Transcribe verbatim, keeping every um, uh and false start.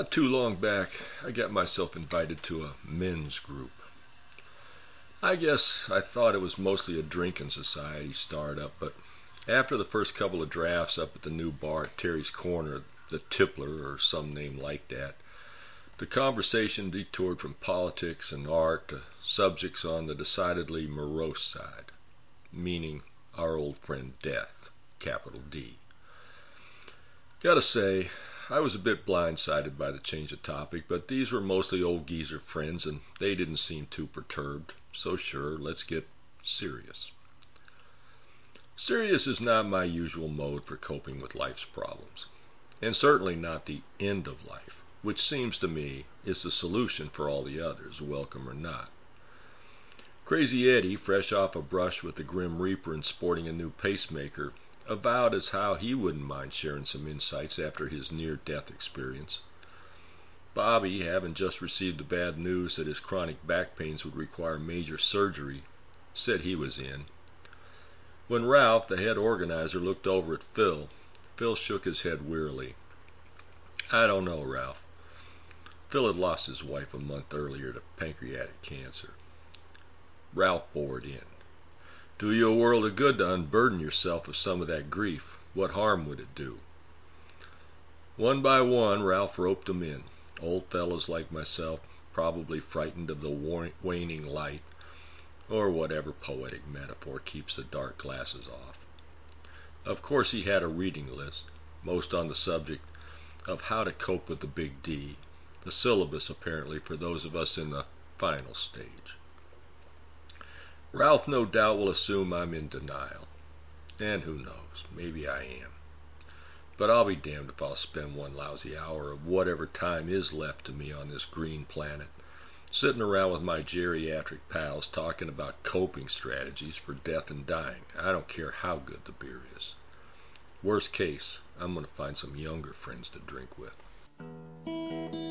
Not too long back, I got myself invited to a men's group. I guess I thought it was mostly a drinking society startup, but after the first couple of drafts up at the new bar at Terry's Corner, the Tippler or some name like that, the conversation detoured from politics and art to subjects on the decidedly morose side, meaning our old friend Death, capital D. Gotta say, I was a bit blindsided by the change of topic, but these were mostly old geezer friends and they didn't seem too perturbed, so sure, let's get serious. Serious is not my usual mode for coping with life's problems, and certainly not the end of life, which seems to me is the solution for all the others, welcome or not. Crazy Eddie, fresh off a brush with the Grim Reaper and sporting a new pacemaker, avowed as how he wouldn't mind sharing some insights after his near-death experience. Bobby, having just received the bad news that his chronic back pains would require major surgery, said he was in. When Ralph, the head organizer, looked over at Phil, Phil shook his head wearily. I don't know, Ralph. Phil had lost his wife a month earlier to pancreatic cancer. Ralph bored in. Do you a world of good to unburden yourself of some of that grief. What harm would it do? One by one, Ralph roped them in. Old fellows like myself, probably frightened of the waning light, or whatever poetic metaphor keeps the dark glasses off. Of course he had a reading list, most on the subject of how to cope with the big D, the syllabus apparently for those of us in the final stage. Ralph no doubt will assume I'm in denial. And who knows, maybe I am. But I'll be damned if I'll spend one lousy hour of whatever time is left to me on this green planet sitting around with my geriatric pals talking about coping strategies for death and dying. I don't care how good the beer is. Worst case, I'm going to find some younger friends to drink with.